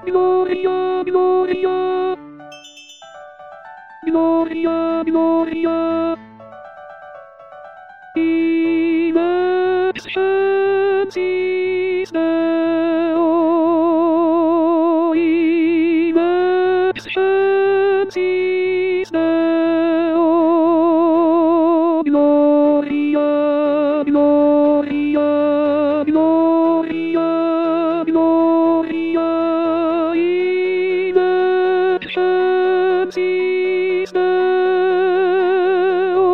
Gloria, Gloria, Gloria, Gloria. In excelsis Deo, in excelsis Deo. Gloria, Gloria, Gloria, Gloria. In excelsis Deo.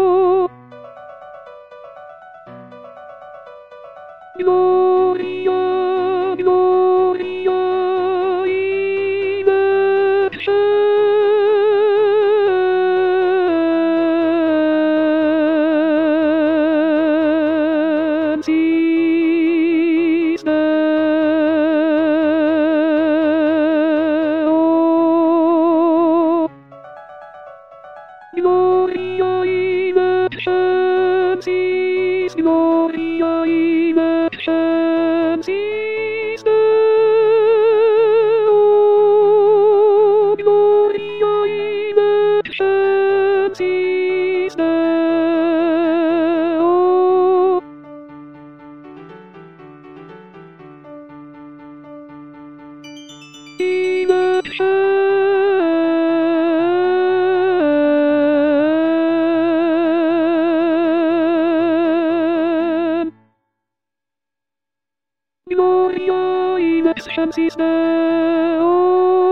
Gloria, Gloria, in excelsis Deo. Gloria in excelsis, Gloria in excelsis Deo. Gloria in excelsis Deo. In Gloria in excelsis Deo.